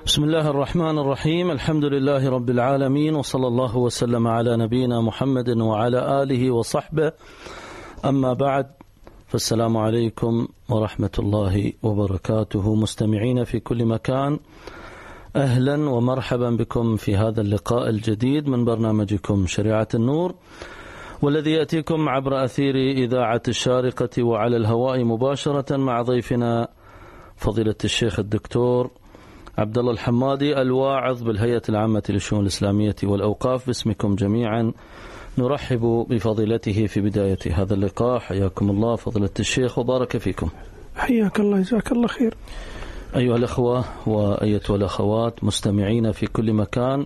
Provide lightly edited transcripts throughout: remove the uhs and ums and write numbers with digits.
بسم الله الرحمن الرحيم. الحمد لله رب العالمين، وصلى الله وسلم على نبينا محمد وعلى آله وصحبه. أما بعد، فالسلام عليكم ورحمة الله وبركاته. مستمعين في كل مكان، أهلا ومرحبا بكم في هذا اللقاء الجديد من برنامجكم شريعة النور، والذي يأتيكم عبر أثير إذاعة الشارقة وعلى الهواء مباشرة مع ضيفنا فضيلة الشيخ الدكتور عبد الله الحمادي، الواعظ بالهيئة العامة للشؤون الإسلامية والأوقاف. باسمكم جميعا نرحب بفضيلته في بداية هذا اللقاء. حياكم الله فضيلة الشيخ وبارك فيكم. حياك الله، جزاك الله خير. أيها الأخوة وأيتها الأخوات مستمعين في كل مكان،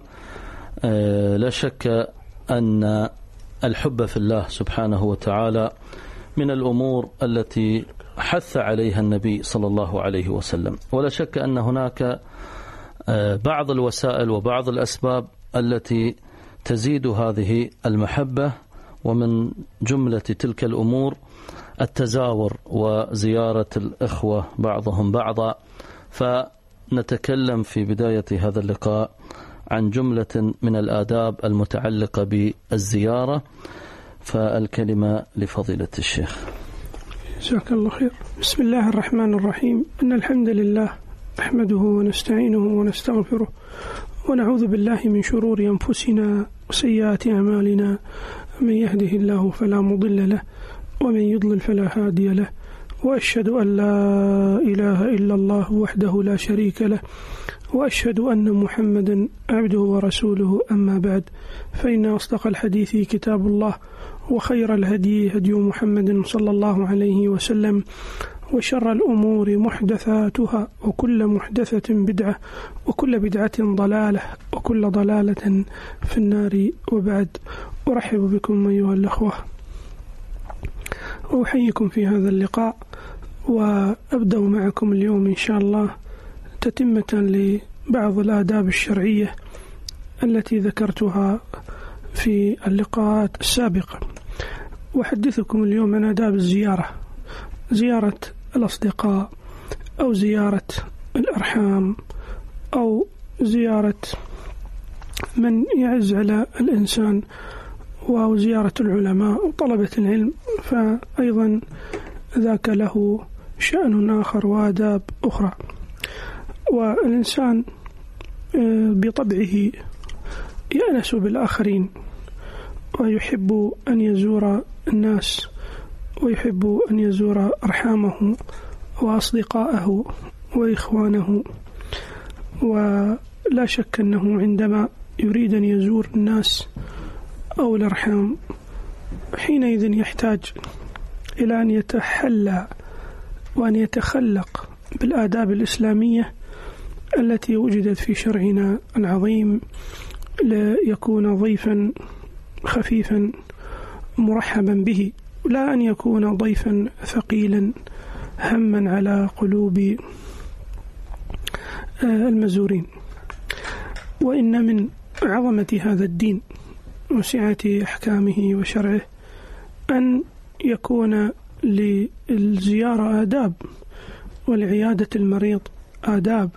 لا شك أن الحب في الله سبحانه وتعالى من الأمور التي حث عليها النبي صلى الله عليه وسلم، ولا شك أن هناك بعض الوسائل وبعض الأسباب التي تزيد هذه المحبة، ومن جملة تلك الأمور التزاور وزيارة الإخوة بعضهم بعضا. فنتكلم في بداية هذا اللقاء عن جملة من الآداب المتعلقة بالزيارة، فالكلمة لفضيلة الشيخ. جزاك الله خير. بسم الله الرحمن الرحيم. إن الحمد لله نحمده ونستعينه ونستغفره، ونعوذ بالله من شرور أنفسنا وسيئات أعمالنا. من يهده الله فلا مضل له، ومن يضلل فلا هادي له، وأشهد أن لا إله إلا الله وحده لا شريك له، وأشهد أن محمدا عبده ورسوله. أما بعد، فإن أصدق الحديث كتاب الله، وخير الهدي هدي محمد صلى الله عليه وسلم، وشر الأمور محدثاتها، وكل محدثة بدعة، وكل بدعة ضلالة، وكل ضلالة في النار. وبعد، أرحب بكم أيها الأخوة، وأحييكم في هذا اللقاء، وأبدأ معكم اليوم إن شاء الله تتمة لبعض الآداب الشرعية التي ذكرتها في اللقاءات السابقة. وأحدثكم اليوم عن آداب الزيارة، زيارة الأصدقاء، أو زيارة الأرحام، أو زيارة من يعز على الإنسان، أو زيارة العلماء وطلبة العلم، فأيضا ذاك له شأن آخر وآداب أخرى. والإنسان بطبعه يأنس بالآخرين، ويحب أن يزور الناس، ويحب أن يزور أرحامه وأصدقائه وإخوانه. ولا شك أنه عندما يريد أن يزور الناس أو الأرحام، حينئذ يحتاج إلى أن يتحلى وأن يتخلق بالآداب الإسلامية التي وجدت في شرعنا العظيم، ليكون ضيفا خفيفا مرحبا به، لا أن يكون ضيفا ثقيلا هما على قلوب المزورين. وإن من عظمة هذا الدين وسعة أحكامه وشرعه أن يكون للزيارة آداب، ولعيادة المريض آداب،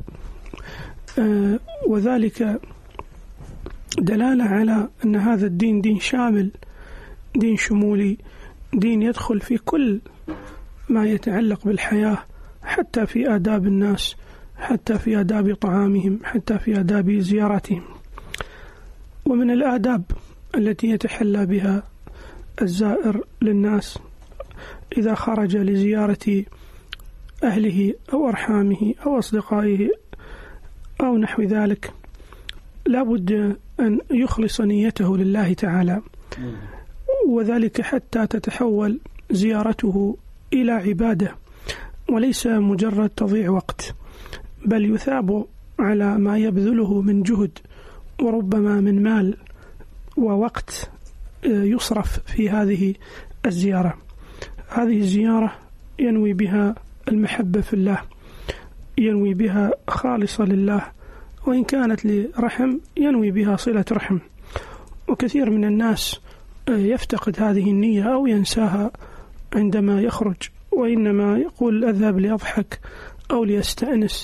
وذلك دلالة على أن هذا الدين دين شامل، دين شمولي، دين يدخل في كل ما يتعلق بالحياة، حتى في آداب الناس، حتى في آداب طعامهم، حتى في آداب زيارتهم. ومن الآداب التي يتحلى بها الزائر للناس إذا خرج لزيارة أهله أو أرحامه أو أصدقائه أو نحو ذلك، لابد أن يخلص نيته لله تعالى، وذلك حتى تتحول زيارته إلى عبادة، وليس مجرد تضيع وقت، بل يثاب على ما يبذله من جهد، وربما من مال ووقت يصرف في هذه الزيارة. هذه الزيارة ينوي بها المحبة في الله، ينوي بها خالصة لله، وإن كانت لرحم ينوي بها صلة رحم. وكثير من الناس يفتقد هذه النية أو ينساها عندما يخرج، وإنما يقول أذهب لأضحك أو ليستأنس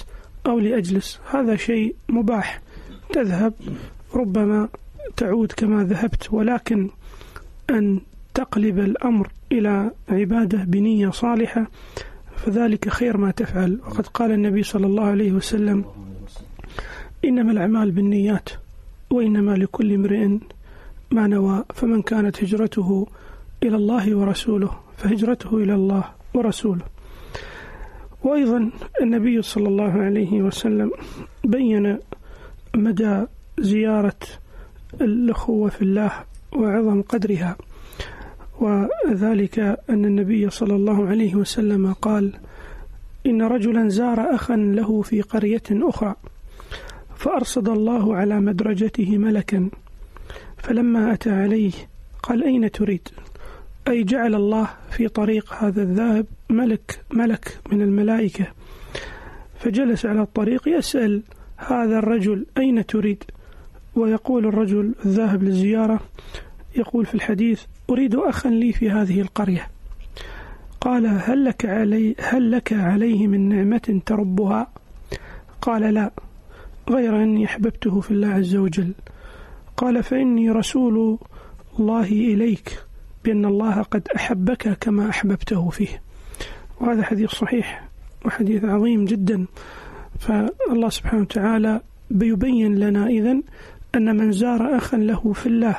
أو لأجلس، هذا شيء مباح، تذهب ربما تعود كما ذهبت، ولكن أن تقلب الأمر إلى عبادة بنية صالحة فذلك خير ما تفعل. وقد قال النبي صلى الله عليه وسلم: إنما الأعمال بالنيات وإنما لكل امرئ ما نوى، فمن كانت هجرته إلى الله ورسوله فهجرته إلى الله ورسوله. وأيضا النبي صلى الله عليه وسلم بين مدى زيارة الأخوة في الله وعظم قدرها، وذلك أن النبي صلى الله عليه وسلم قال: إن رجلا زار أخا له في قرية أخرى فأرصد الله على مدرجته ملكا، فلما أتى عليه قال: أين تريد؟ أي جعل الله في طريق هذا الذاهب ملك من الملائكة، فجلس على الطريق يسأل هذا الرجل: أين تريد؟ ويقول الرجل الذاهب للزيارة يقول في الحديث: أريد أخا لي في هذه القرية. قال: هل لك عليه من نعمة تربها؟ قال: لا، غير أني أحببته في الله عز وجل. قال: فإني رسول الله إليك بأن الله قد أحبك كما أحببته فيه. وهذا حديث صحيح وحديث عظيم جدا. فالله سبحانه وتعالى بيبين لنا إذن أن من زار أخا له في الله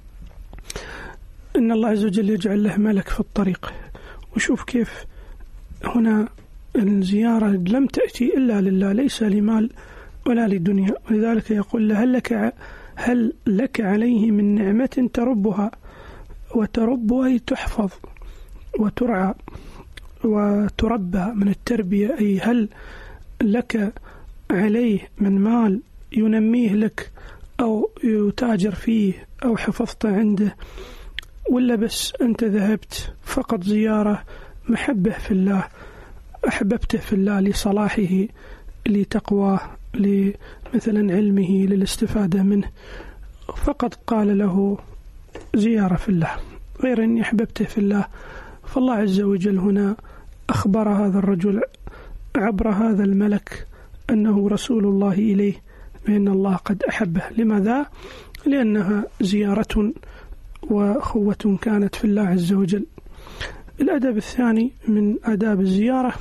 إن الله عز وجل يجعل له ملك في الطريق. وشوف كيف هنا الزيارة لم تأتي إلا لله، ليس لمال ولا للدنيا. ولذلك يقول له: هل لك عليه من نعمة تربها؟ وتربها أي تحفظ وترعى وتربى من التربية، أي هل لك عليه من مال ينميه لك أو يتاجر فيه أو حفظت عنده، ولا بس أنت ذهبت فقط زيارة محبة في الله، أحببته في الله لصلاحه لتقواه لمثلا علمه للاستفادة منه، فقط قال له زيارة في الله، غير أني أحببته في الله. فالله عز وجل هنا أخبر هذا الرجل عبر هذا الملك أنه رسول الله إليه بأن الله قد أحبه. لماذا؟ لأنها زيارة وأخوة كانت في الله عز وجل. الأدب الثاني من آداب الزيارة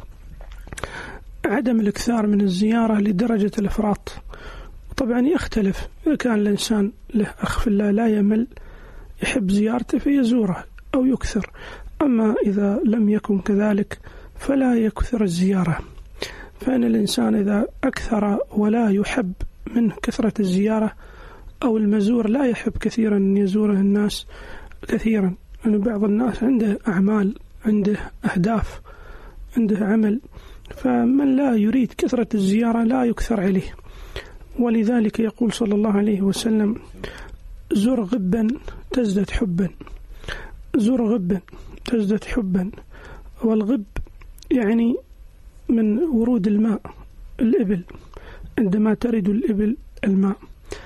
عدم الإكثار من الزيارة لدرجة الإفراط. طبعا يختلف، إذا كان الإنسان له أخ في الله لا يمل يحب زيارته فيزوره أو يكثر، أما إذا لم يكن كذلك فلا يكثر الزيارة. فإن الإنسان إذا أكثر ولا يحب منه كثرة الزيارة، أو المزور لا يحب كثيرا أن يزوره الناس كثيرا، يعني بعض الناس عنده أعمال، عنده أهداف، عنده عمل، فمن لا يريد كثرة الزيارة لا يكثر عليه. ولذلك يقول صلى الله عليه وسلم: زر غبا تزدد حبا، زر غبا تزدد حبا. والغب يعني من ورود الماء، الإبل عندما ترد الإبل الماء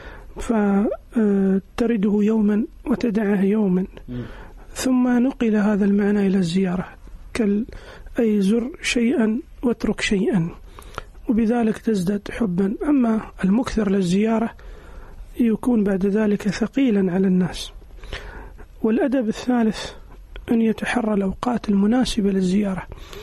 فترده يوما وتدعه يوما، ثم نقل هذا المعنى إلى الزيارة، أي زر شيئا واترك شيئا، وبذلك تزداد حبا. أما المكثر للزيارة يكون بعد ذلك ثقيلا على الناس. والأدب الثالث أن يتحرى الأوقات المناسبة للزيارة،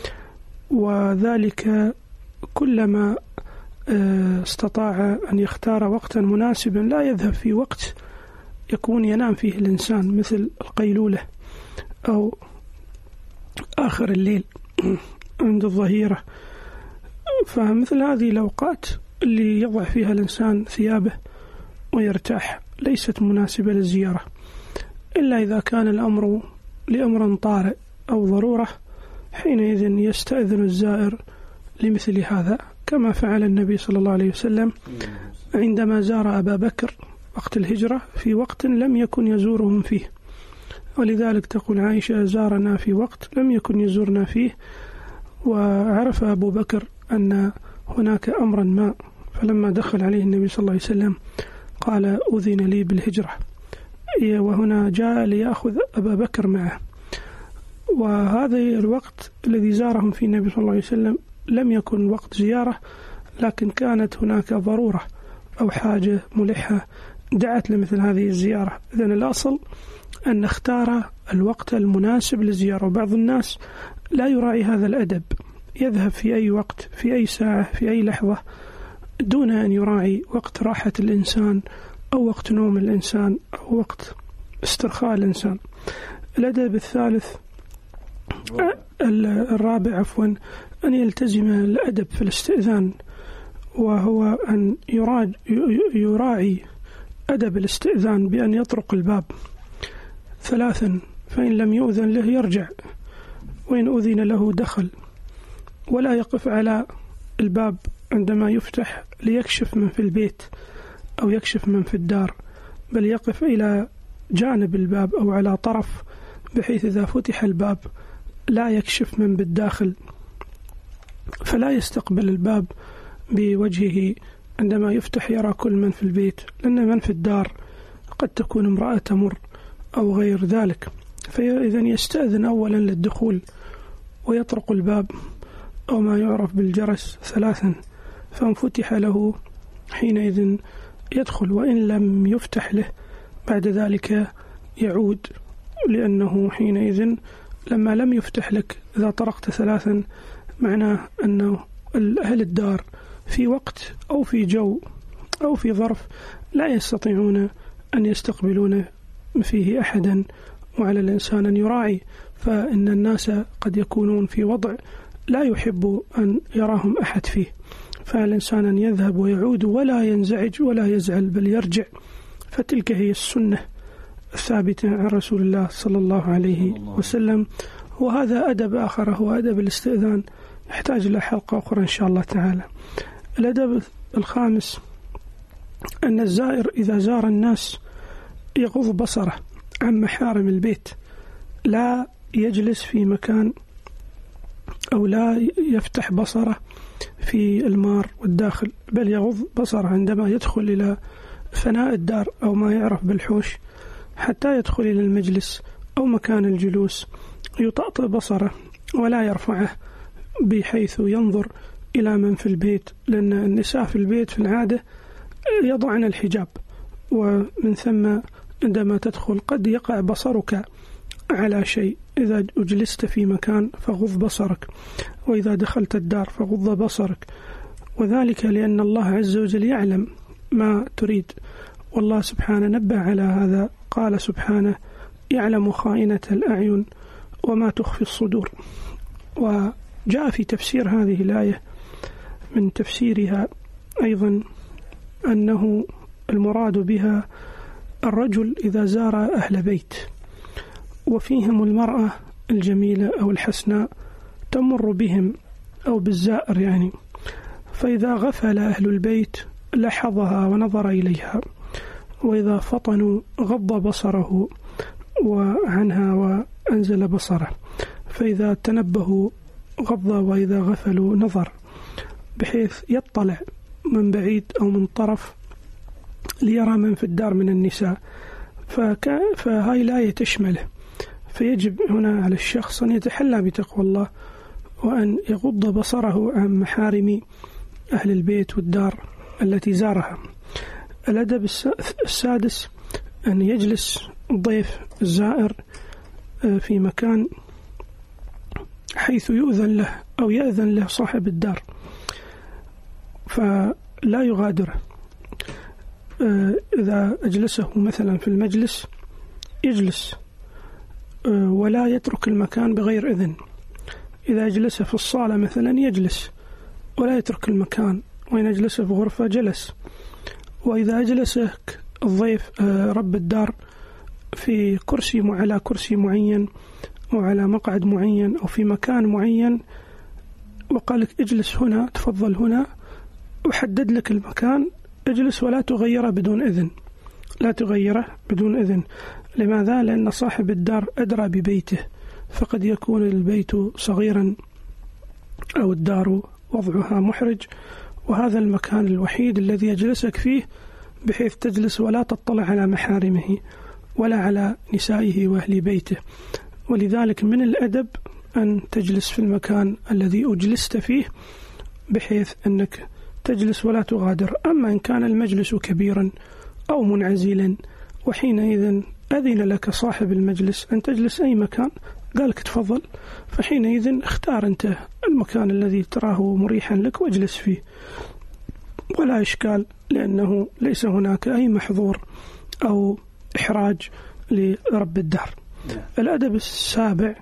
وذلك كلما استطاع أن يختار وقتا مناسبا، لا يذهب في وقت يكون ينام فيه الإنسان مثل القيلولة أو آخر الليل عند الظهيرة. فمثل هذه الأوقات اللي يضع فيها الإنسان ثيابه ويرتاح ليست مناسبة للزيارة، إلا إذا كان الأمر لأمر طارئ أو ضرورة، حينئذ يستأذن الزائر لمثل هذا، كما فعل النبي صلى الله عليه وسلم عندما زار أبا بكر وقت الهجرة في وقت لم يكن يزورهم فيه. ولذلك تقول عائشة: زارنا في وقت لم يكن يزورنا فيه. وعرف أبو بكر أن هناك أمرا ما، فلما دخل عليه النبي صلى الله عليه وسلم قال: أذن لي بالهجرة، وهنا جاء ليأخذ أبا بكر معه. وهذا الوقت الذي زارهم فيه النبي صلى الله عليه وسلم لم يكن وقت زيارة، لكن كانت هناك ضرورة أو حاجة ملحة دعت لمثل هذه الزيارة. إذن الأصل أن نختار الوقت المناسب للزيارة. وبعض الناس لا يراعي هذا الأدب، يذهب في أي وقت، في أي ساعة، في أي لحظة، دون أن يراعي وقت راحة الإنسان أو وقت نوم الإنسان أو وقت استرخاء الإنسان. الأدب الرابع أن يلتزم الأدب في الاستئذان، وهو أن يراعي أدب الاستئذان بأن يطرق الباب 3، فإن لم يؤذن له يرجع، وإن أذن له دخل، ولا يقف على الباب عندما يفتح ليكشف من في البيت أو يكشف من في الدار، بل يقف إلى جانب الباب أو على طرف، بحيث إذا فتح الباب لا يكشف من بالداخل، فلا يستقبل الباب بوجهه عندما يفتح يرى كل من في البيت، لأن من في الدار قد تكون امرأة تمر أو غير ذلك. فإذا يستأذن أولا للدخول ويطرق الباب أو ما يعرف بالجرس 3، فإن فتح له حينئذ يدخل، وإن لم يفتح له بعد ذلك يعود، لأنه حينئذ لما لم يفتح لك إذا طرقت 3 معناه أنه أهل الدار في وقت أو في جو أو في ظرف لا يستطيعون أن يستقبلون فيه أحدا، وعلى الإنسان أن يراعي، فإن الناس قد يكونون في وضع لا يحب أن يراهم أحد فيه، فالإنسان أن يذهب ويعود ولا ينزعج ولا يزعل بل يرجع. فتلك هي السنة الثابتة عن رسول الله صلى الله عليه وسلم. وهذا أدب آخر هو أدب الاستئذان، يحتاج إلى حلقة أخرى إن شاء الله تعالى. الأدب الخامس أن الزائر إذا زار الناس يغض بصره عن محارم البيت، لا يجلس في مكان أو لا يفتح بصره في المار والداخل، بل يغض بصره عندما يدخل إلى فناء الدار أو ما يعرف بالحوش، حتى يدخل إلى المجلس أو مكان الجلوس يطأطئ بصره ولا يرفعه بحيث ينظر إلى من في البيت، لأن النساء في البيت في العادة يضعن الحجاب، ومن ثم عندما تدخل قد يقع بصرك على شيء. إذا أجلست في مكان فغض بصرك، وإذا دخلت الدار فغض بصرك، وذلك لأن الله عز وجل يعلم ما تريد، والله سبحانه نبه على هذا، قال سبحانه يعلم خائنة الأعين وما تخفي الصدور. وجاء في تفسير هذه الآية من تفسيرها أيضا أنه المراد بها الرجل إذا زار أهل بيت وفيهم المرأة الجميلة أو الحسناء تمر بهم أو بالزائر يعني، فإذا غفل أهل البيت لحظها ونظر إليها، وإذا فطنوا غض بصره وعنها وأنزل بصره، فإذا تنبهوا غض، وإذا غفلوا نظر، بحيث يطلع من بعيد أو من طرف ليرى من في الدار من النساء. فهاي الآية تشمله، فيجب هنا على الشخص أن يتحلى بتقوى الله وأن يغض بصره عن محارم أهل البيت والدار التي زارها. الأدب السادس أن يجلس الضيف الزائر في مكان حيث يؤذن له أو يأذن له صاحب الدار، فلا يغادره. إذا أجلسه مثلا في المجلس يجلس ولا يترك المكان بغير إذن. إذا أجلسه في الصالة مثلا يجلس ولا يترك المكان، وإن أجلسه في غرفة جلس. وإذا أجلسك الضيف رب الدار في كرسي على كرسي معين وعلى مقعد معين أو في مكان معين وقال لك اجلس هنا، تفضل هنا، وحدد لك المكان، اجلس ولا تغيره بدون إذن، لا تغيره بدون إذن. لماذا؟ لأن صاحب الدار أدرى ببيته، فقد يكون البيت صغيرا أو الدار وضعها محرج، وهذا المكان الوحيد الذي يجلسك فيه بحيث تجلس ولا تطلع على محارمه ولا على نسائه وأهل بيته. ولذلك من الأدب أن تجلس في المكان الذي أجلست فيه بحيث أنك تجلس ولا تغادر. أما إن كان المجلس كبيرا أو منعزلا وحينئذ أذن لك صاحب المجلس أن تجلس أي مكان، قالك تفضل، فحينئذ اختار أنت المكان الذي تراه مريحا لك واجلس فيه ولا إشكال، لأنه ليس هناك أي محظور أو إحراج لرب الدار. الأدب السابع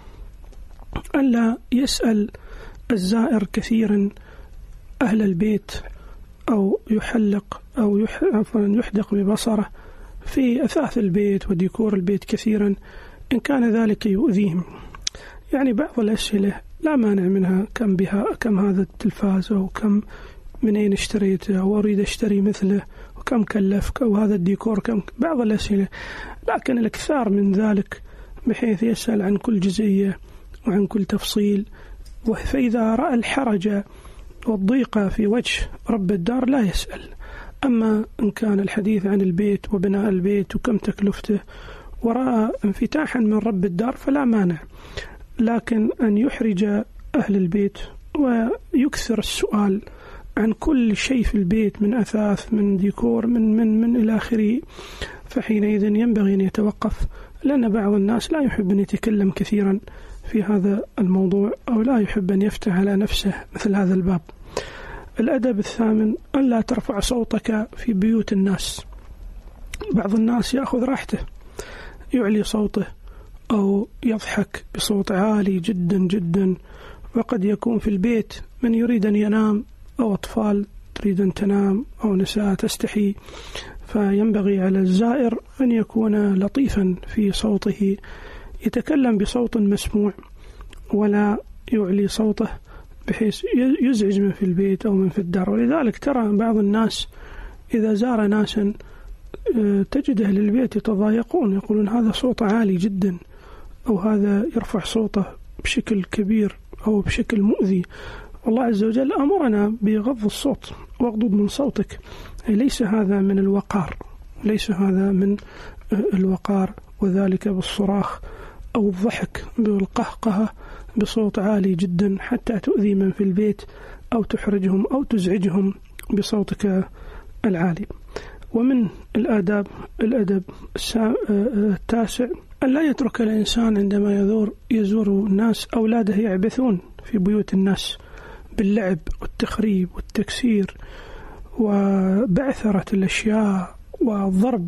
ألا يسأل الزائر كثيرا أهل البيت أو يحلق أو يحدق ببصره في أثاث البيت وديكور البيت كثيرا إن كان ذلك يؤذيهم. يعني بعض الأسئلة لا مانع منها، كم هذا التلفاز، أو كم من أين اشتريته، أو أريد أشتري مثله، وكم كلفك، أو هذا الديكور كم، بعض الأسئلة. لكن الأكثر من ذلك بحيث يسأل عن كل جزئية وعن كل تفصيل، فإذا رأى الحرج والضيقة في وجه رب الدار لا يسأل. أما إن كان الحديث عن البيت وبناء البيت وكم تكلفته ورأى انفتاحا من رب الدار فلا مانع، لكن أن يحرج أهل البيت ويكثر السؤال عن كل شيء في البيت من أثاث من ديكور من إلى آخره، فحينئذ ينبغي أن يتوقف، لأن بعض الناس لا يحب أن يتكلم كثيرا في هذا الموضوع أو لا يحب أن يفتح على نفسه مثل هذا الباب. الأدب الثامن أن لا ترفع صوتك في بيوت الناس. بعض الناس يأخذ راحته، يعلي صوته أو يضحك بصوت عالي جدا جدا، وقد يكون في البيت من يريد أن ينام أو أطفال تريد أن تنام أو نساء تستحي، فينبغي على الزائر أن يكون لطيفا في صوته، يتكلم بصوت مسموع ولا يعلي صوته بحيث يزعج من في البيت أو من في الدار. ولذلك ترى بعض الناس إذا زار ناسا تجد أهل البيت يتضايقون، يقولون هذا صوت عالي جدا، أو هذا يرفع صوته بشكل كبير أو بشكل مؤذي. والله عز وجل أمرنا بغض الصوت واغضض من صوتك، ليس هذا من الوقار، ليس هذا من الوقار، وذلك بالصراخ أو الضحك بالقهقهة بصوت عالي جدا حتى تؤذي من في البيت أو تحرجهم أو تزعجهم بصوتك العالي. ومن الآداب الأدب التاسع أن لا يترك الإنسان عندما يزور الناس أولاده يعبثون في بيوت الناس باللعب والتخريب والتكسير وبعثرة الأشياء وضرب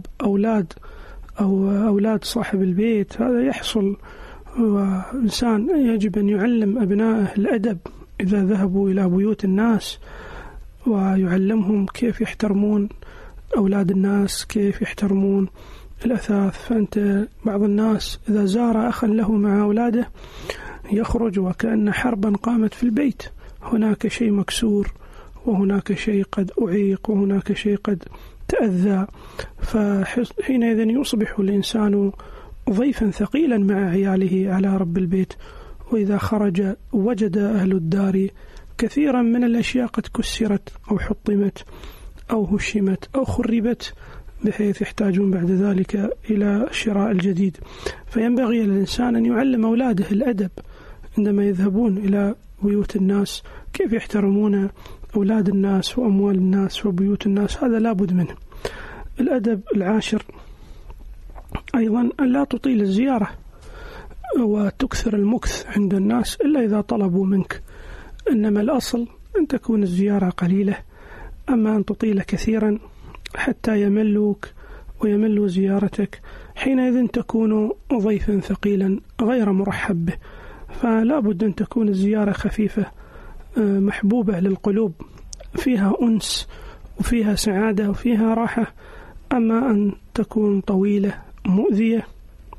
أولاد صاحب البيت. هذا يحصل، وإنسان يجب أن يعلم أبنائه الأدب إذا ذهبوا إلى بيوت الناس، ويعلمهم كيف يحترمون أولاد الناس، كيف يحترمون الأثاث. فأنت بعض الناس إذا زار أخا له مع أولاده يخرج وكأن حربا قامت في البيت، هناك شيء مكسور وهناك شيء قد أعيق وهناك شيء قد تأذى، فحينئذ يصبح الإنسان ضيفا ثقيلا مع عياله على رب البيت. وإذا خرج وجد أهل الدار كثيرا من الأشياء قد كسرت أو حطمت أو هشمت أو خربت، بحيث يحتاجون بعد ذلك إلى شراء الجديد. فينبغي للإنسان أن يعلم أولاده الأدب عندما يذهبون إلى بيوت الناس، كيف يحترمون أولاد الناس وأموال الناس وبيوت الناس، هذا لابد منه. الأدب العاشر أيضا أن لا تطيل الزيارة وتكثر المكث عند الناس إلا إذا طلبوا منك، إنما الأصل أن تكون الزيارة قليلة. أما أن تطيل كثيرا حتى يملوك ويملوا زيارتك، حينئذ تكون ضيفا ثقيلا غير مرحب به. فلا بد أن تكون الزيارة خفيفة محبوبة للقلوب، فيها أنس وفيها سعادة وفيها راحة. أما أن تكون طويلة مؤذية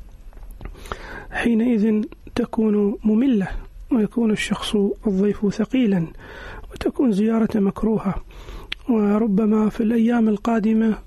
حينئذ تكون مملة، ويكون الشخص الضيف ثقيلا، وتكون زيارة مكروهة. وربما في الأيام القادمة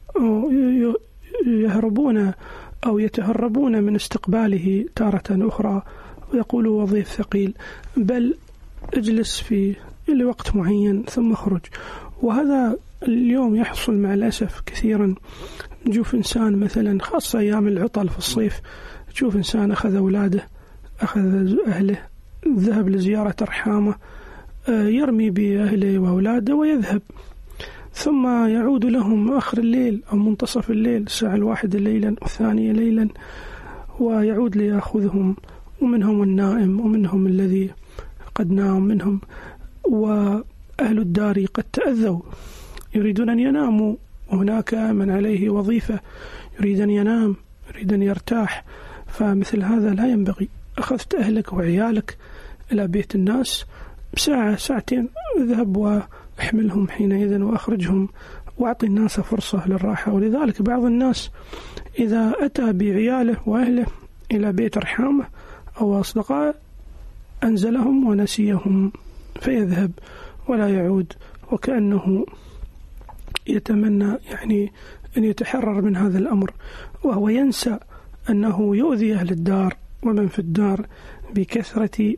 يهربون أو يتهربون من استقباله تارة أخرى ويقولوا وظيف ثقيل، بل اجلس في لوقت معين ثم اخرج. وهذا اليوم يحصل مع الأسف كثيرا. نشوف إنسان مثلا خاصة أيام العطل في الصيف، تشوف إنسان أخذ أولاده أخذ أهله ذهب لزيارة أرحامه، يرمي بأهله وأولاده ويذهب ثم يعود لهم آخر الليل أو منتصف الليل، الساعة 1 ليلا والثانية ليلا، ويعود ليأخذهم، ومنهم النائم ومنهم الذي قد نام منهم. وأهل الدار قد تأذوا يريدون أن يناموا، وهناك من عليه وظيفة يريد أن ينام، يريد أن يرتاح، فمثل هذا لا ينبغي. أخذت أهلك وعيالك إلى بيت الناس بساعة ساعتين، اذهب واحملهم حينئذ وأخرجهم، وأعطي الناس فرصة للراحة. ولذلك بعض الناس إذا أتى بعياله وأهله إلى بيت رحامه أو أصدقائه أنزلهم ونسيهم، فيذهب ولا يعود، وكأنه يتمنى يعني أن يتحرر من هذا الأمر، وهو ينسى أنه يؤذي أهل الدار ومن في الدار بكثرة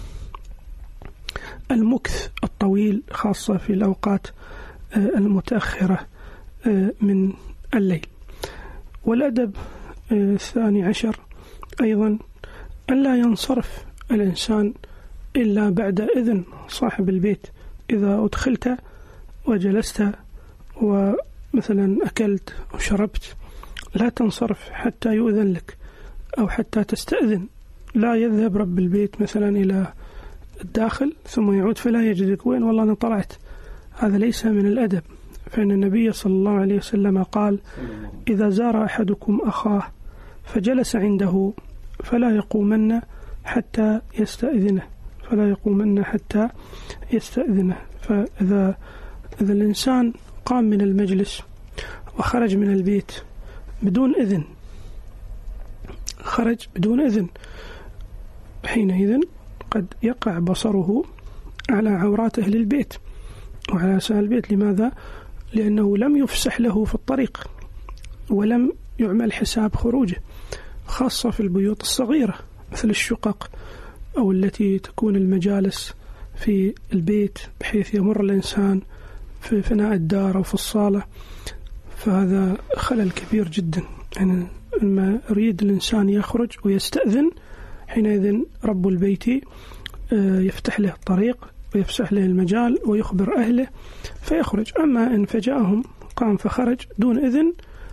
المكث الطويل، خاصة في الأوقات المتأخرة من الليل. والأدب 12 أيضا أن لا ينصرف الإنسان إلا بعد إذن صاحب البيت. إذا أدخلت وجلست ومثلا أكلت وشربت لا تنصرف حتى يؤذن لك أو حتى تستأذن. لا يذهب رب البيت مثلا إلى الداخل ثم يعود فلا يجدك، وين والله أنا طلعت. هذا ليس من الأدب، فإن النبي صلى الله عليه وسلم قال: إذا زار أحدكم أخاه فجلس عنده فلا يقومن حتى يستأذنه، فإذا الإنسان قام من المجلس وخرج من البيت بدون إذن، حينئذ قد يقع بصره على عورات أهل البيت وعلى أساء البيت. لماذا؟ لأنه لم يفسح له في الطريق ولم يعمل حساب خروجه، خاصة في البيوت الصغيرة مثل الشقق أو التي تكون المجالس في البيت بحيث يمر الإنسان في فناء الدار أو في الصالة، فهذا خلل كبير جدا. يعني لما يريد الإنسان يخرج ويستأذن حينئذ رب البيت يفتح له الطريق ويفسح له المجال ويخبر أهله فيخرج. أما إن فجأهم قام فخرج دون إذن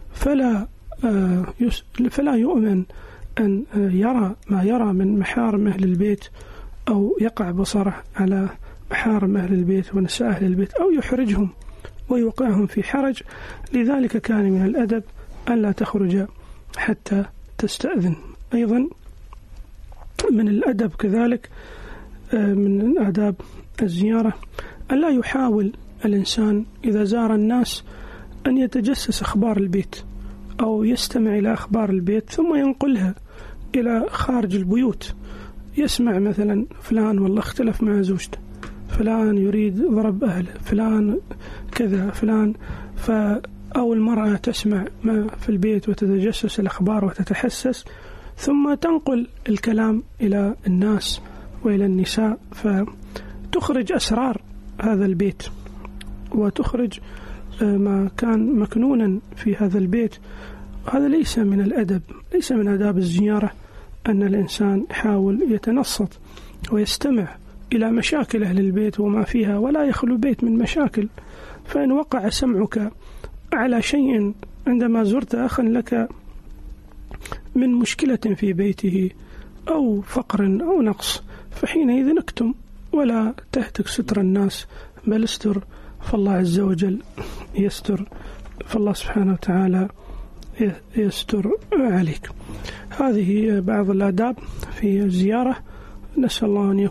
فلا يؤمن أن يرى ما يرى من محارم أهل البيت، أو يقع بصره على محارم أهل البيت ونساء أهل البيت، أو يحرجهم ويوقعهم في حرج. لذلك كان من الأدب أن لا تخرج حتى تستأذن. أيضا من الأدب كذلك من آداب الزيارة أن لا يحاول الإنسان إذا زار الناس أن يتجسس أخبار البيت أو يستمع إلى أخبار البيت ثم ينقلها إلى خارج البيوت. يسمع مثلا فلان والله اختلف مع زوجته، فلان يريد ضرب أهله، فلان كذا، فلان أو المرأة تسمع ما في البيت وتتجسس الأخبار وتتحسس، ثم تنقل الكلام إلى الناس وإلى النساء، فتخرج أسرار هذا البيت وتخرج ما كان مكنونا في هذا البيت. هذا ليس من الأدب، ليس من آداب الزيارة أن الإنسان يحاول يتنصت ويستمع إلى مشاكل أهل البيت وما فيها، ولا يخلو بيت من مشاكل. فإن وقع سمعك على شيء عندما زرت أخا لك من مشكلة في بيته أو فقر أو نقص، فحينئذ اكتم ولا تهتك ستر الناس، بل استر فالله عز وجل يستر، فالله سبحانه وتعالى يستر عليك. هذه بعض الآداب في الزيارة. نسأل الله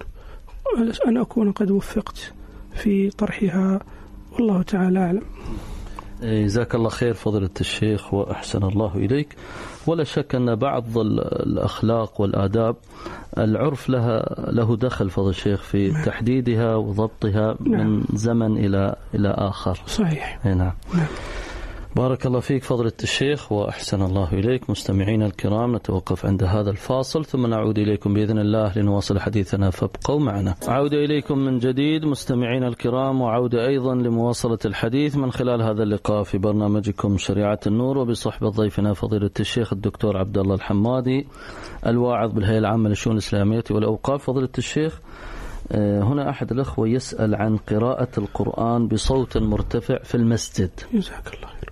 أن أكون قد وفقت في طرحها، والله تعالى أعلم. جزاك الله خير فضيلة الشيخ وأحسن الله إليك. ولا شك أن بعض الأخلاق والآداب العرف له دخل فضل الشيخ في تحديدها وضبطها من زمن إلى آخر. صحيح. نعم. بارك الله فيك فضيلة الشيخ وأحسن الله إليك. مستمعينا الكرام، نتوقف عند هذا الفاصل ثم نعود إليكم بإذن الله لنواصل حديثنا، فابقوا معنا. عودة إليكم من جديد مستمعينا الكرام، وعودة أيضا لمواصلة الحديث من خلال هذا اللقاء في برنامجكم شريعة النور، وبصحبة ضيفنا فضيلة الشيخ الدكتور عبد الله الحمادي، الواعظ بالهيئة العامة للشؤون الإسلامية والأوقاف. فضيلة الشيخ، هنا أحد الأخوة يسأل عن قراءة القرآن بصوت مرتفع في المسجد. جزاك الله خير.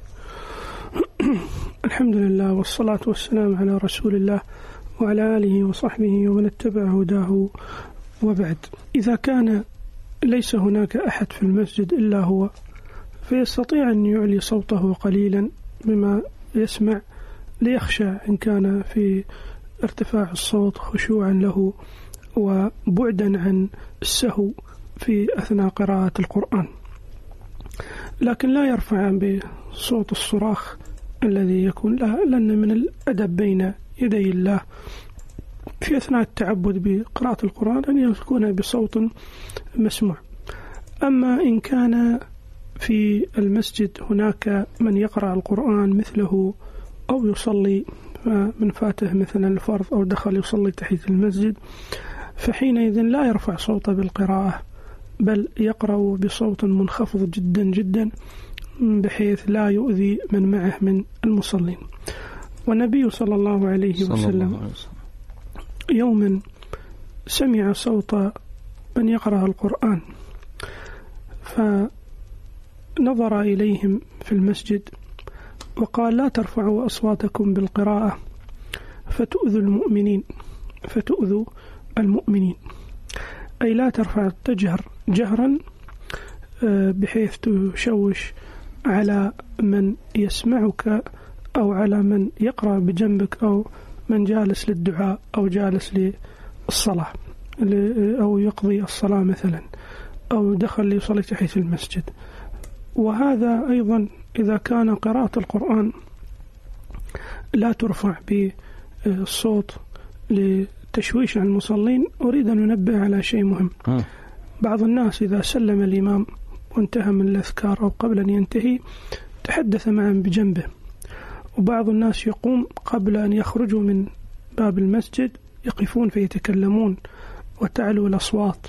الحمد لله والصلاة والسلام على رسول الله وعلى آله وصحبه ومن اتبع هداه، وبعد. إذا كان ليس هناك أحد في المسجد إلا هو، فيستطيع أن يعلي صوته قليلا بما يسمع، ليخشى إن كان في ارتفاع الصوت خشوعا له وبعدا عن السهو في أثناء قراءة القرآن، لكن لا يرفع بصوت الصراخ الذي يكون له، لأن من الأدب بين يدي الله في أثناء التعبد بقراءة القرآن أن يكون بصوت مسموع. أما إن كان في المسجد هناك من يقرأ القرآن مثله أو يصلي من فاته مثلا الفرض أو دخل يصلي تحية المسجد، فحينئذ لا يرفع صوته بالقراءة، بل يقرأ بصوت منخفض جدا جدا بحيث لا يؤذي من معه من المصلين. والنبي صلى الله عليه وسلم يوما سمع صوت من يقرأ القرآن، فنظر إليهم في المسجد وقال: لا ترفعوا أصواتكم بالقراءة فتؤذوا المؤمنين، أي لا ترفع تجهر جهرا بحيث تشوش على من يسمعك أو على من يقرأ بجنبك أو من جالس للدعاء أو جالس للصلاة أو يقضي الصلاة مثلا أو دخل ليصلي تحية المسجد. وهذا أيضا إذا كان قراءة القرآن لا ترفع بالصوت لتشويش عن المصلين. أريد أن أنبه على شيء مهم. بعض الناس إذا سلم الإمام وانتهى من الأذكار أو قبل أن ينتهي تحدث معا بجنبه، وبعض الناس يقوم قبل أن يخرجوا من باب المسجد يقفون فيتكلمون وتعلو الأصوات،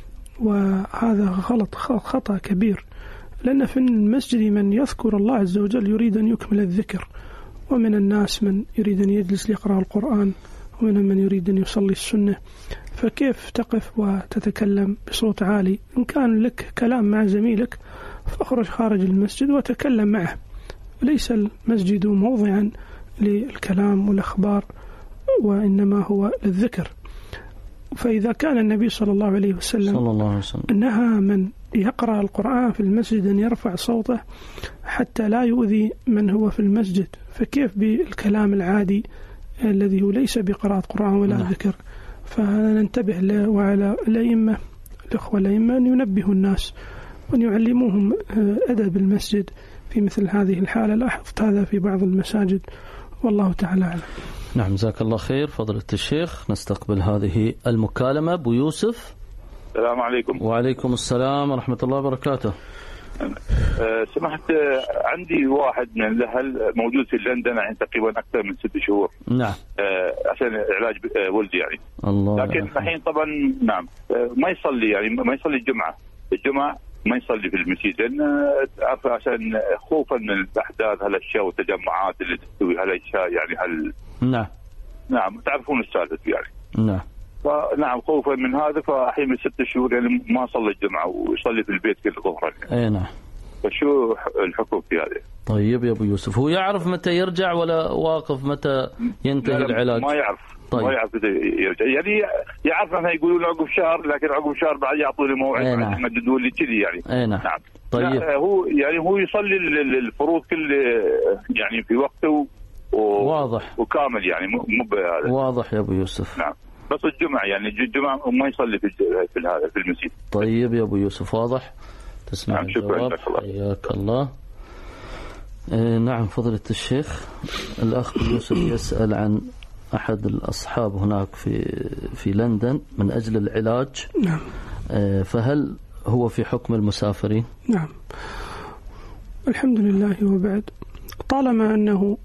وهذا غلط، خطأ كبير، لأن في المسجد من يذكر الله عز وجل يريد أن يكمل الذكر، ومن الناس من يريد أن يجلس ليقرأ القرآن، ومن من يريد أن يصلي السنة، فكيف تقف وتتكلم بصوت عالي؟ إن كان لك كلام مع زميلك فاخرج خارج المسجد وتكلم معه، ليس المسجد موضعا للكلام والأخبار، وإنما هو للذكر. فإذا كان النبي صلى الله عليه وسلم نهى من يقرأ القرآن في المسجد أن يرفع صوته حتى لا يؤذي من هو في المسجد، فكيف بالكلام العادي الذي هو ليس بقراءة قرآن ولا ذكر؟ فننتبه وعلى الأئمة، الأخوة الأئمة، أن ينبهوا الناس وأن يعلموهم أدب المسجد في مثل هذه الحالة. لاحظت هذا في بعض المساجد، والله تعالى أعلم. نعم، جزاك الله خير فضيلة الشيخ. نستقبل هذه المكالمة. أبو يوسف. السلام عليكم. وعليكم السلام ورحمة الله وبركاته. سمحت، عندي واحد من الأهل موجود في لندن يعني تقريبا أكثر من 6 شهور. نعم. عشان علاج ولدي يعني. الله. لكن الحين طبعا نعم ما يصلي، يعني ما يصلي الجمعة ما يصلي في المسجد، لأن عشان خوفا من الأحداث هالأشياء والتجمعات اللي تسوي هالأشياء يعني نعم تعرفون السالفة يعني. نعم. فنعم خوفا من هذا، فالحين من 6 شهور يعني ما صلى الجمعة ويصلي في البيت كل ظهرا يعني. أي نعم. فشو الحكم في هذا؟ طيب يا أبو يوسف، هو يعرف متى يرجع ولا واقف متى ينتهي العلاج؟ ما يعرف. طيب. ما يعرف متى يرجع، يعني يعرف أنه يقولون عقب شهر، لكن عقب شهر بعد يعطوني موعد يمددون لي كذي يعني. أي نعم. طيب. هو يصلي الفروض كل يعني في وقته واضح وكامل يعني مو بهذا. واضح يا أبو يوسف. نعم، بس الجمعة يعني الجمعة ما يصلي في المسجد. طيب يا أبو يوسف، واضح. تسمع نعم، الجواب. حياك الله. نعم فضيلة الشيخ، الأخ يوسف يسأل عن أحد الأصحاب هناك في لندن من أجل العلاج. نعم. فهل هو في حكم المسافرين؟ نعم، الحمد لله. وبعد، طالما أنه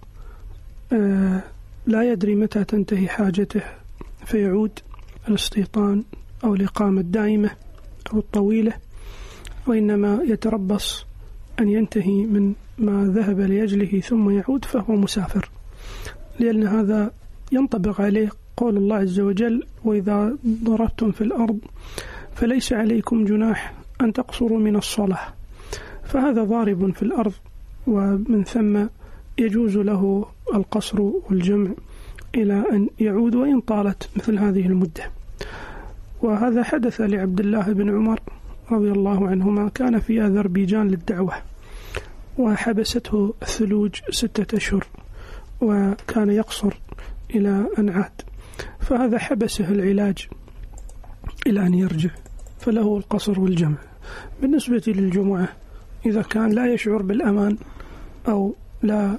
لا يدري متى تنتهي حاجته فيعود الاستيطان أو الإقامة الدائمة أو الطويلة، وإنما يتربص أن ينتهي من ما ذهب لأجله ثم يعود، فهو مسافر، لأن هذا ينطبق عليه قول الله عز وجل: وإذا ضربتم في الأرض فليس عليكم جناح أن تقصروا من الصلاة. فهذا ضارب في الأرض، ومن ثم يجوز له القصر والجمع إلى أن يعود وإن طالت مثل هذه المدة. وهذا حدث لعبد الله بن عمر رضي الله عنهما، كان في أذربيجان للدعوة وحبسته الثلوج 6 أشهر، وكان يقصر إلى أن عاد، فهذا حبسه العلاج إلى أن يرجع، فله القصر والجمع. بالنسبة للجمعة، إذا كان لا يشعر بالأمان أو لا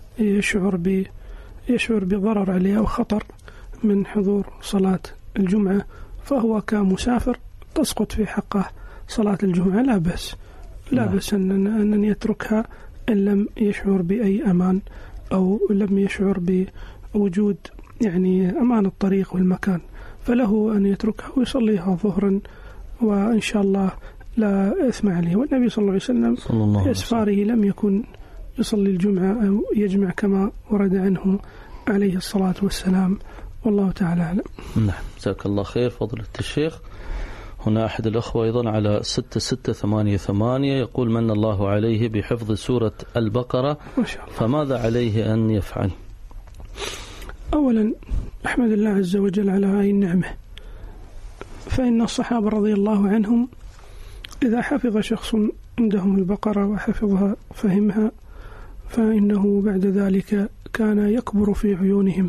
يشعر بضرر عليه أو خطر من حضور صلاة الجمعة، فهو كمسافر تسقط في حقه صلاة الجمعة، لا بأس أن يتركها إن لم يشعر بأي أمان أو لم يشعر بوجود أمان الطريق والمكان، فله أن يتركها ويصليها ظهرا، وإن شاء الله لا إثم عليه. والنبي صلى الله عليه وسلم في أسفاره لم يكن يصلي الجمعة أو يجمع كما ورد عنه عليه الصلاة والسلام، والله تعالى أعلم. نعم، جزاك الله خير فضيلة الشيخ. هنا أحد الأخوة أيضا على 6688 يقول: من الله عليه بحفظ سورة البقرة، فماذا عليه أن يفعل؟ أولا أحمد الله عز وجل على هذه النعمة، فإن الصحابة رضي الله عنهم إذا حفظ شخص عندهم البقرة وحفظها فهمها، فإنه بعد ذلك كان يكبر في عيونهم.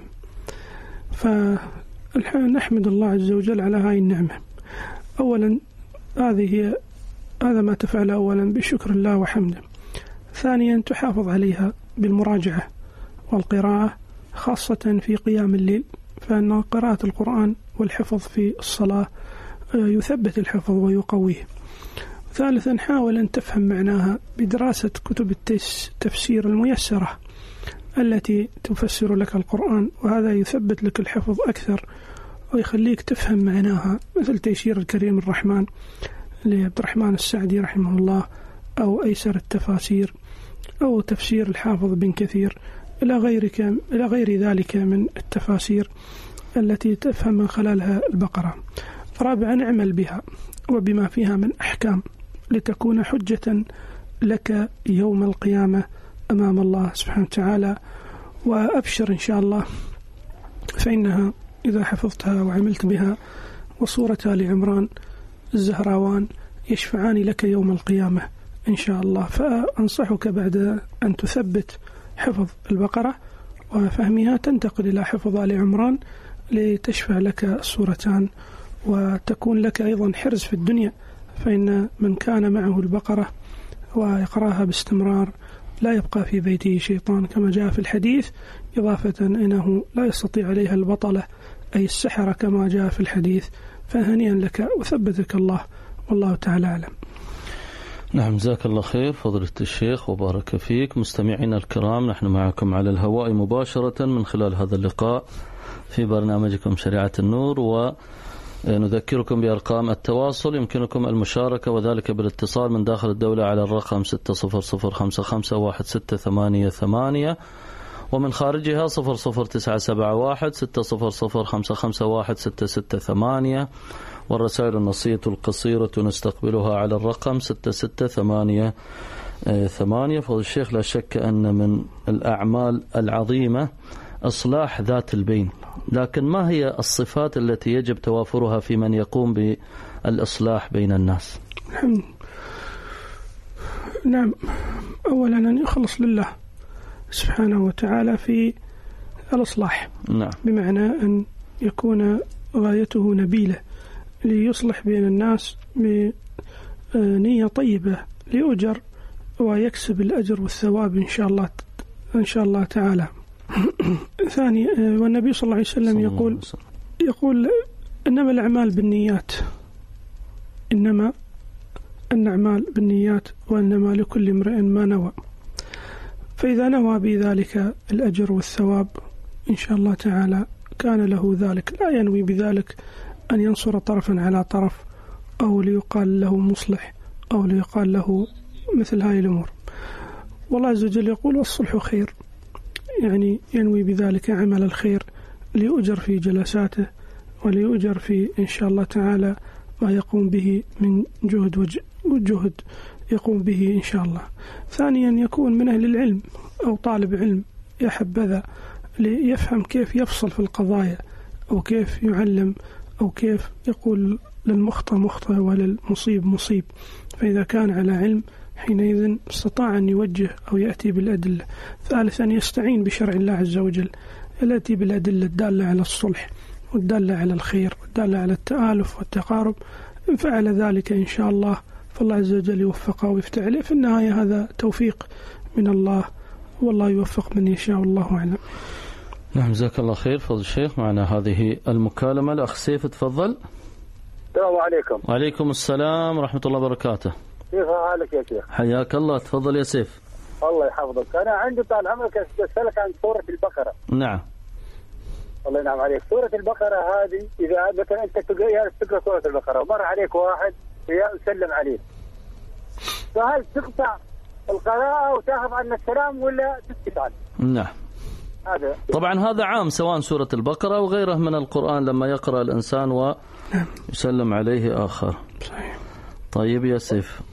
فنحمد الله عز وجل على هذه النعمة. أولا هذا ما تفعل أولا بشكر الله وحمده. ثانيا تحافظ عليها بالمراجعة والقراءة، خاصة في قيام الليل، فإن قراءة القرآن والحفظ في الصلاة يثبت الحفظ ويقويه. ثالثا حاول أن تفهم معناها بدراسة كتب التفسير الميسرة التي تفسر لك القرآن، وهذا يثبت لك الحفظ أكثر ويخليك تفهم معناها، مثل تيسير الكريم الرحمن لعبد الرحمن السعدي رحمه الله، أو أيسر التفاسير، أو تفسير الحافظ بن كثير، إلى غير ذلك من التفاسير التي تفهم من خلالها البقرة. رابعا اعمل بها وبما فيها من أحكام لتكون حجة لك يوم القيامة أمام الله سبحانه وتعالى. وأبشر إن شاء الله، فإنها إذا حفظتها وعملت بها وصورة آل عمران الزهراوان يشفعان لك يوم القيامة إن شاء الله. فأنصحك بعد أن تثبت حفظ البقرة وفهمها تنتقل إلى حفظ آل عمران لتشفع لك السورتان، وتكون لك أيضا حرز في الدنيا، فإن من كان معه البقرة ويقرأها باستمرار لا يبقى في بيته شيطان، كما جاء في الحديث، إضافة أنه لا يستطيع عليها البطلة أي السحرة كما جاء في الحديث. فهنيئا لك وثبتك الله، والله تعالى أعلم. نعم، جزاك الله خير فضيلة الشيخ وبارك فيك. مستمعينا الكرام، نحن معكم على الهواء مباشرة من خلال هذا اللقاء في برنامجكم شريعة النور، ونذكركم بأرقام التواصل. يمكنكم المشاركة وذلك بالاتصال من داخل الدولة على الرقم 600551688، ومن خارجها 00971 600551668، والرسائل النصية القصيرة نستقبلها على الرقم 6688. فضل الشيخ، لا شك أن من الأعمال العظيمة إصلاح ذات البين، لكن ما هي الصفات التي يجب توافرها في من يقوم بالإصلاح بين الناس؟ نعم، أولا أن يخلص لله سبحانه وتعالى في الإصلاح. نعم. بمعنى أن يكون غايته نبيلة ليصلح بين الناس بنية طيبة ليؤجر ويكسب الأجر والثواب إن شاء الله تعالى. ثاني، والنبي صلى الله عليه وسلم يقول إنما الأعمال بالنيات، إنما الأعمال بالنيات وإنما لكل امرئ ما نوى. فإذا نوى بذلك الأجر والثواب إن شاء الله تعالى كان له ذلك، لا ينوي بذلك أن ينصر طرفا على طرف، أو ليقال له مصلح، أو ليقال له مثل هاي الأمور. والله عز وجل يقول: والصلح خير، يعني ينوي بذلك عمل الخير ليؤجر في جلساته وليؤجر في إن شاء الله تعالى ما يقوم به من جهد يقوم به إن شاء الله. ثانيا يكون من أهل العلم أو طالب علم يا حبذا ليفهم كيف يفصل في القضايا، أو كيف يعلم، أو كيف يقول للمخطئ مخطئ وللمصيب مصيب. فإذا كان على علم حينئذ استطاع أن يوجه أو يأتي بالأدلة. ثالثا يستعين بشرع الله عز وجل، يأتي بالأدلة الدالة على الصلح والدالة على الخير والدالة على التآلف والتقارب. إن فعل ذلك إن شاء الله فالله عز وجل يوفقه ويفتح عليه. في النهاية هذا توفيق من الله، والله يوفق من يشاء، والله أعلم. نعم، جزاك الله خير. فضل الشيخ، معنا هذه المكالمة. الأخ سيف تفضل. السلام عليكم. وعليكم السلام ورحمة الله وبركاته. كيف حالك يا شيخ؟ حياك الله. تفضل يا سيف. الله يحفظك. أنا عندي طال عمرك أسألك عن سورة البقرة. نعم. الله ينعم عليك. سورة البقرة هذه إذا مثلا أنت تقرأ سورة البقرة ومر عليك واحد يسلم عليه، فهل تقطع القراءة وتأخذ عنه السلام ولا تسكت عنه؟ نعم. هذا طبعا هذا عام سواء سورة البقرة أو غيره من القرآن لما يقرأ الإنسان ويسلم عليه آخر. طيب يا سيف،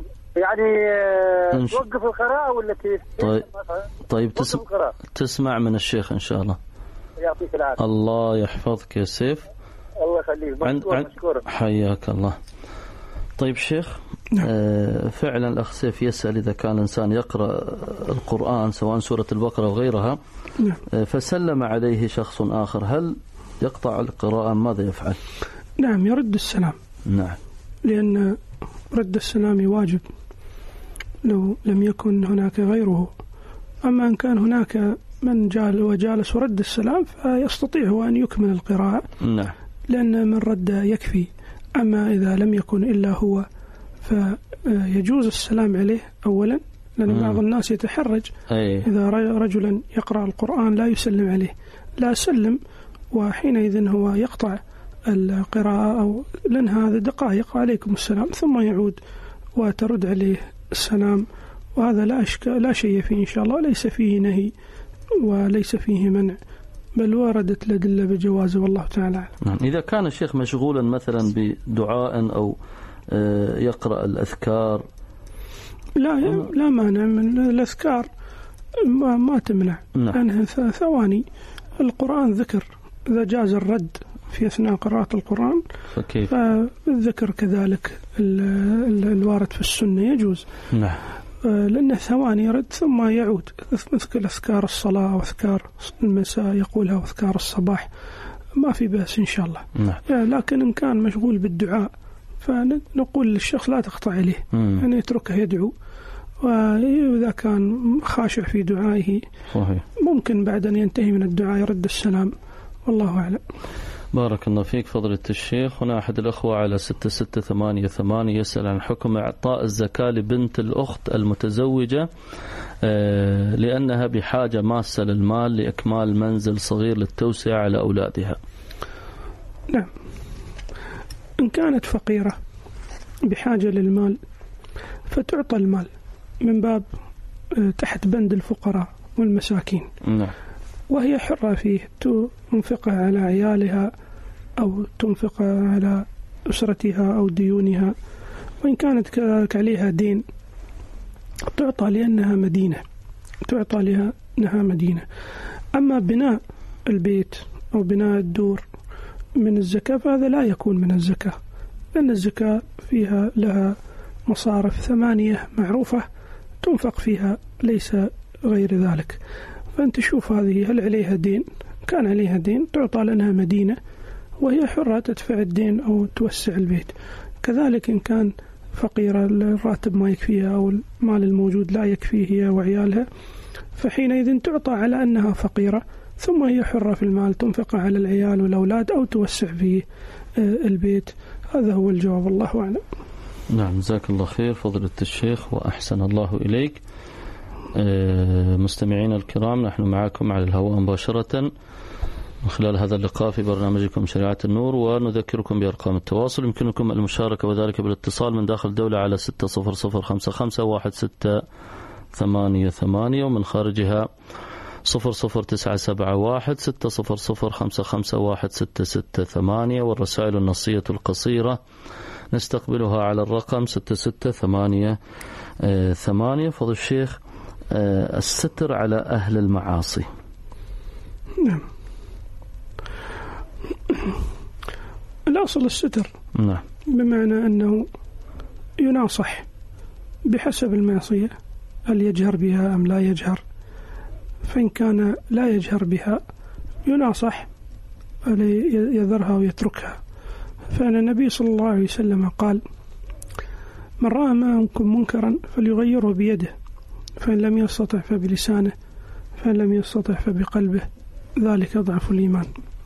يعني توقف القراءة ولا كيف؟ طيب تسمع من الشيخ إن شاء الله. يعطيك العافية. الله يحفظك يا سيف. الله يخليك. مشكور. حياك الله. طيب شيخ، فعلا الأخ سيف يسأل إذا كان الإنسان يقرأ القرآن سواء سورة البقرة أو غيرها فسلم عليه شخص آخر، هل يقطع القراءة؟ ماذا يفعل؟ نعم، يرد السلام. نعم، لأن رد السلام واجب لو لم يكن هناك غيره. أما إن كان هناك من جالس ورد السلام فيستطيع هو أن يكمل القراءة. نعم، لأن من رد يكفي. أما إذا لم يكن إلا هو فيجوز السلام عليه أولا، لأن بعض الناس يتحرج إذا رجلا يقرأ القرآن لا يسلم عليه، لا سلم، وحينئذ هو يقطع القراءة أو لأن هذا دقائق عليكم السلام ثم يعود وترد عليه السلام، وهذا لا شيء فيه إن شاء الله، ليس فيه نهي وليس فيه منع، بل وردت الأدلة بجوازه والله تعالى. نعم. إذا كان الشيخ مشغولا مثلا بدعاء أو يقرأ الأذكار لا مانع من الأذكار، ما تمنع. نعم. لأنها ثواني. القرآن ذكر، إذا جاز الرد في أثناء قراءة القرآن فكيف؟ فالذكر كذلك الوارد في السنة يجوز. نعم. لأنه ثواني يرد ثم يعود، مثل أذكار الصلاة وأذكار المساء يقولها وأذكار الصباح، ما في بأس إن شاء الله. نعم. لكن إن كان مشغول بالدعاء فنقول للشخص لا تقطع عليه، يعني يتركه يدعو، وإذا كان خاشع في دعائه صحيح ممكن بعد أن ينتهي من الدعاء يرد السلام، والله أعلم. بارك الله فيك فضيلة الشيخ. هنا أحد الأخوة على 6688 يسأل عن حكم إعطاء الزكاة لبنت الأخت المتزوجة لأنها بحاجة ماسة للمال لإكمال منزل صغير للتوسعة على أولادها. نعم، إن كانت فقيرة بحاجة للمال فتعطى المال من باب تحت بند الفقراء والمساكين. نعم. وهي حرة فيه، تنفقها على عيالها أو تنفقها على أسرتها أو ديونها. وإن كانت كذلك عليها دين تعطى لأنها مدينة. أما بناء البيت أو بناء الدور من الزكاة فهذا لا يكون من الزكاة، لأن الزكاة فيها لها مصارف 8 معروفة تنفق فيها، ليس غير ذلك. فأنت شوف هذه هل عليها دين، كان عليها دين تعطى لأنها مدينة وهي حرة تدفع الدين أو توسع البيت. كذلك إن كان فقيرة الراتب ما يكفيها أو المال الموجود لا يكفيه هي وعيالها فحينئذ تعطى على أنها فقيرة، ثم هي حرة في المال تنفق على العيال والأولاد أو توسع في البيت. هذا هو الجواب، الله أعلم. نعم، جزاك الله خير فضيلة الشيخ وأحسن الله إليك. مستمعين الكرام، نحن معكم على الهواء مباشرة من خلال هذا اللقاء في برنامجكم شريعة النور، ونذكركم بأرقام التواصل. يمكنكم المشاركة وذلك بالاتصال من داخل الدولة على 600551688 ومن خارجها 00971 600 551 والرسائل النصية القصيرة نستقبلها على الرقم 6688. فضل الشيخ، الستر على أهل المعاصي. نعم، الأصل الستر. نعم. بمعنى أنه يناصح بحسب المعصية، هل يجهر بها أم لا يجهر. فإن كان لا يجهر بها يناصح يذرها ويتركها. فأن النبي صلى الله عليه وسلم قال: من رأى منكم منكرا فليغيره بيده، فإن لم يستطع فبلسانه، فإن لم يستطع فبقلبه، ذلك ضعف الإيمان.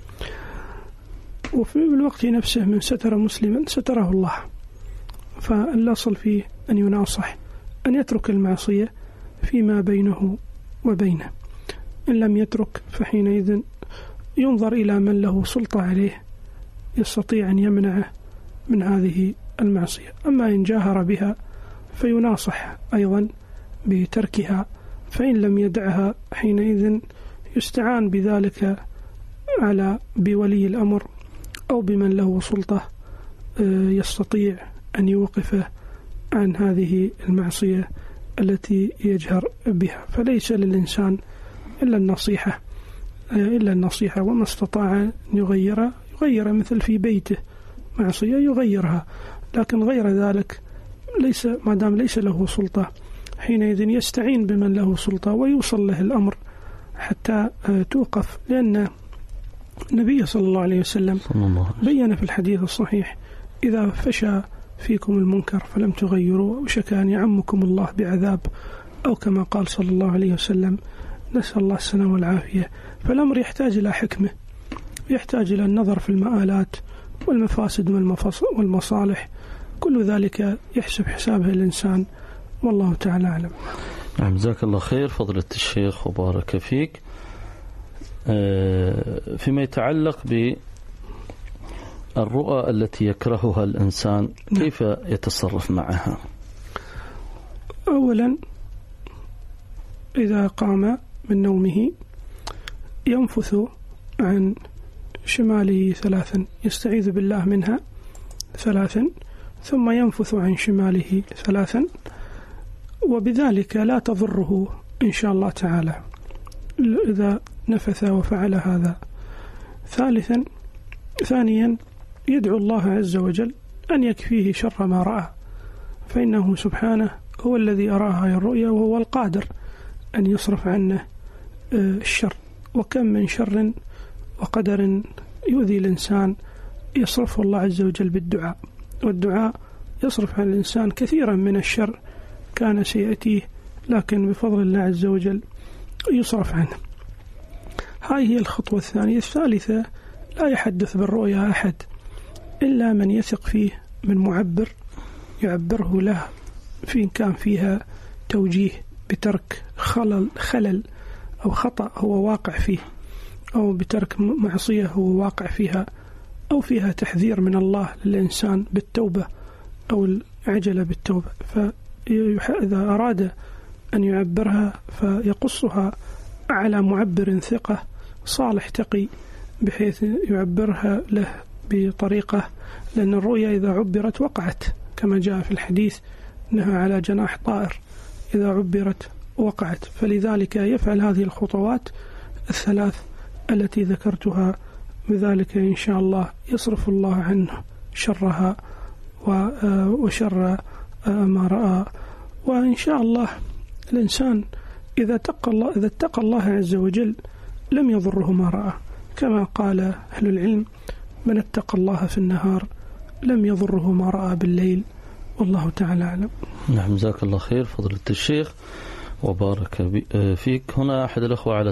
وفي الوقت نفسه من ستر مسلما ستره الله. فالأصل فيه أن يناصح أن يترك المعصية فيما بينه وبينه. إن لم يترك فحينئذ ينظر إلى من له سلطة عليه يستطيع أن يمنعه من هذه المعصية. أما إن جاهر بها فيناصح أيضا بتركها، فإن لم يدعها حينئذ يستعان بذلك بولي الأمر أو بمن له سلطة يستطيع أن يوقفه عن هذه المعصية التي يجهر بها. فليس للإنسان إلا النصيحة، وما استطاع أن يغير مثل في بيته معصية يغيرها، لكن غير ذلك ما دام ليس له سلطة حينئذ يستعين بمن له سلطة ويوصل له الأمر حتى توقف. لأن النبي صلى الله عليه وسلم بين في الحديث الصحيح: إذا فشى فيكم المنكر فلم تغيروا وشكى أن يعمكم الله بعذاب، أو كما قال صلى الله عليه وسلم. نسأل الله السلامة والعافية. فالأمر يحتاج إلى حكمة، يحتاج إلى النظر في المآلات والمفاسد والمصالح، كل ذلك يحسب حسابه الإنسان، والله تعالى أعلم. جزاك الله خير فضيلة الشيخ وبارك فيك. فيما يتعلق بالرؤى التي يكرهها الإنسان، كيف يتصرف معها؟ أولا، إذا قام من نومه ينفث عن شماله 3، يستعيذ بالله منها 3، ثم ينفث عن شماله 3، وبذلك لا تضره إن شاء الله تعالى إذا نفث وفعل هذا. ثانيا، يدعو الله عز وجل أن يكفيه شر ما رأى، فإنه سبحانه هو الذي أراها الرؤيا، وهو القادر أن يصرف عنه الشر. وكم من شر وقدر يؤذي الإنسان يصرفه الله عز وجل بالدعاء، والدعاء يصرف عن الإنسان كثيرا من الشر كان سيأتيه، لكن بفضل الله عز وجل يصرف عنه. هذه هي الخطوة الثانية. الثالثة، لا يحدث بالرؤيا أحد إلا من يثق فيه من معبر يعبره له، إن كان فيها توجيه بترك خلل أو خطأ هو واقع فيه، أو بترك معصية هو واقع فيها، أو فيها تحذير من الله للإنسان بالتوبة أو العجلة بالتوبة. فإذا أراد أن يعبرها فيقصها على معبر ثقة صالح تقي، بحيث يعبرها له بطريقة، لأن الرؤيا إذا عبرت وقعت، كما جاء في الحديث: نهى على جناح طائر إذا عبرت وقعت. فلذلك يفعل هذه الخطوات الثلاث التي ذكرتها، بذلك إن شاء الله يصرف الله عنه شرها وشر ما رأى. وإن شاء الله الإنسان إذا اتقى الله عز وجل لم يضره ما رأى، كما قال أهل العلم: من اتقى الله في النهار لم يضره ما رأى بالليل، والله تعالى أعلم. نعم، جزاك الله خير فضيلة الشيخ وبارك فيك. هنا أحد الأخوة على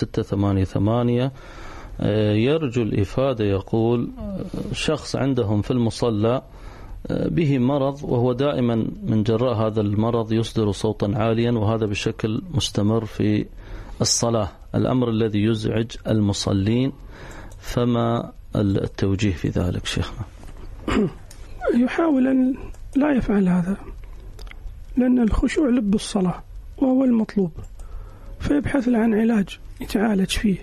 6688 يرجو الإفادة، يقول: شخص عندهم في المصلى به مرض، وهو دائما من جراء هذا المرض يصدر صوتا عاليا، وهذا بشكل مستمر في الصلاة، الأمر الذي يزعج المصلين، فما التوجيه في ذلك شيخنا؟ يحاول أن لا يفعل هذا، لأن الخشوع لب الصلاة وهو المطلوب، فيبحث له عن علاج يتعالج فيه،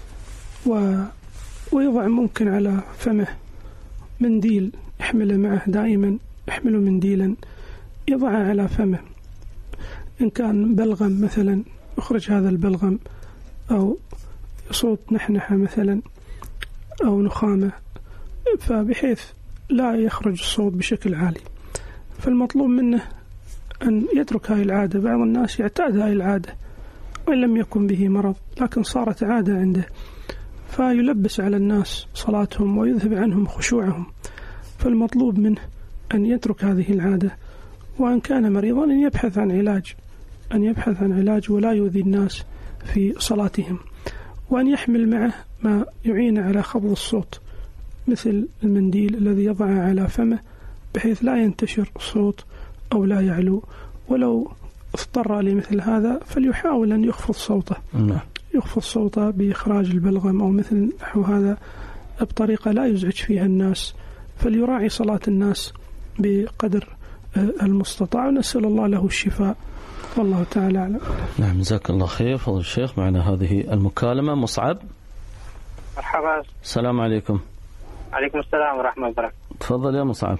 ويضع ممكن على فمه منديل يحمله معه دائما، يحمله منديلا يضعه على فمه. إن كان بلغم مثلا يخرج هذا البلغم، أو صوت نحنحة مثلا أو نخامة، فبحيث لا يخرج الصوت بشكل عالي. فالمطلوب منه أن يترك هاي العادة. بعض الناس يعتاد هاي العادة وإن لم يكن به مرض، لكن صارت عادة عنده، فيلبس على الناس صلاتهم ويذهب عنهم خشوعهم. فالمطلوب منه أن يترك هذه العادة، وإن كان مريضا أن يبحث عن علاج ولا يؤذي الناس في صلاتهم، وأن يحمل معه ما يعين على خفض الصوت مثل المنديل الذي يضعه على فمه بحيث لا ينتشر الصوت أو لا يعلو. ولو اضطر لمثل هذا فليحاول أن يخفض صوته بإخراج البلغم أو مثل نحو هذا بطريقة لا يزعج فيها الناس، فليراعي صلاة الناس بقدر المستطاع، ونسأل الله له الشفاء والله تعالى أعلم. نعم، جزاك الله خير. فضل الشيخ، معنا هذه المكالمة. مصعب، مرحبا. السلام عليكم. عليكم السلام ورحمة الله وبركاته. تفضل يا مصعب.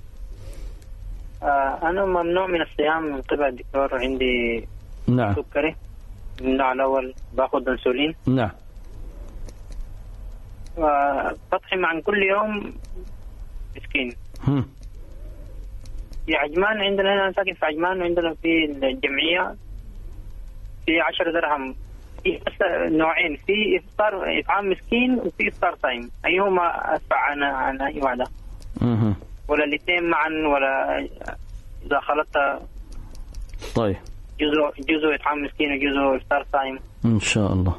أنا ممنوع من الصيام من قبل الدكتور، عندي نعم سكري من النوع الأول، باخذ انسولين. نعم. بطحن عن كل يوم مسكين. في عجمان عندنا هنا، ساكن في عجمان، وعندنا في الجمعية في 10 درهم. في نوعين، في إفطار إطعام مسكين وفي إفطار صايم، أيهما أدفع عن أي واحدة؟ ولا الاثنين معا، ولا إذا خلطت طيب جزء إطعام مسكين وجزء إفطار صايم إن شاء الله.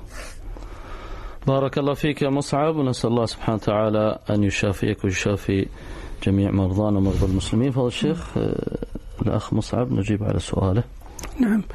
بارك الله فيك يا مصعب، ونسأل الله سبحانه وتعالى أن يشافيك ويشافي جميع مرضانا ومرضى المسلمين. فضل الشيخ، الأخ مصعب نجيب على سؤاله. نعم،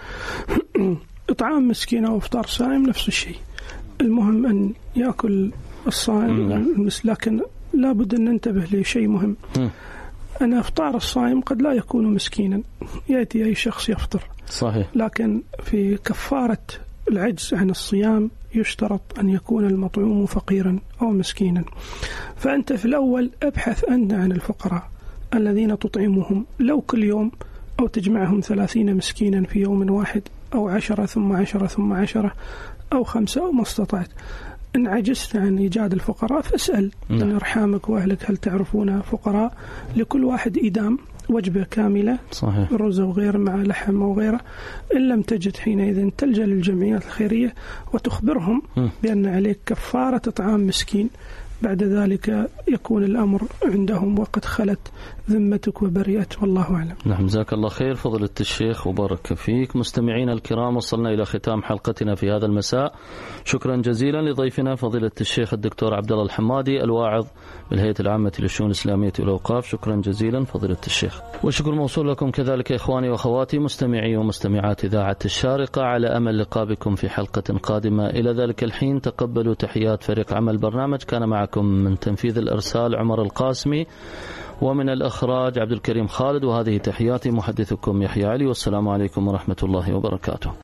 إطعام مسكين أو إفطار صائم نفس الشيء، المهم أن يأكل الصائم، لكن لابد أن ننتبه لشيء مهم. أن إفطار الصائم قد لا يكون مسكينا، يأتي أي شخص يفطر صحيح، لكن في كفارة العجز عن الصيام يشترط أن يكون المطعوم فقيرا أو مسكينا. فأنت في الأول أبحث أنت عن الفقراء الذين تطعمهم، لو كل يوم أو تجمعهم 30 مسكينا في يوم واحد، أو 10 ثم 10 ثم 10 أو 5 أو ما استطعت. إن عجزت عن إيجاد الفقراء فاسأل من أرحامك وأهلك هل تعرفون فقراء، لكل واحد إدام وجبة كاملة صحيح، رز وغير مع لحم وغيره. إن لم تجد حينئذ تلجأ للجمعيات الخيرية وتخبرهم بأن عليك كفارة إطعام مسكين. بعد ذلك يكون الأمر عندهم وقد خلت ذمتك وبريت، والله أعلم. نعم، جزاك الله خير فضيلة الشيخ وبارك فيك. مستمعين الكرام، وصلنا إلى ختام حلقتنا في هذا المساء. شكرا جزيلا لضيفنا فضيلة الشيخ الدكتور عبد الله الحمادي، الواعظ بالهيئة العامة للشؤون الإسلامية والأوقاف. شكرا جزيلا فضيلة الشيخ، والشكر موصول لكم كذلك إخواني وأخواتي مستمعي ومستمعات إذاعة الشارقة، على أمل لقاء بكم في حلقة قادمة. إلى ذلك الحين تقبلوا تحيات فريق عمل البرنامج. كان معكم من تنفيذ الإرسال عمر القاسمي، ومن الإخراج عبد الكريم خالد، وهذه تحياتي محدثكم يحيى علي، والسلام عليكم ورحمة الله وبركاته.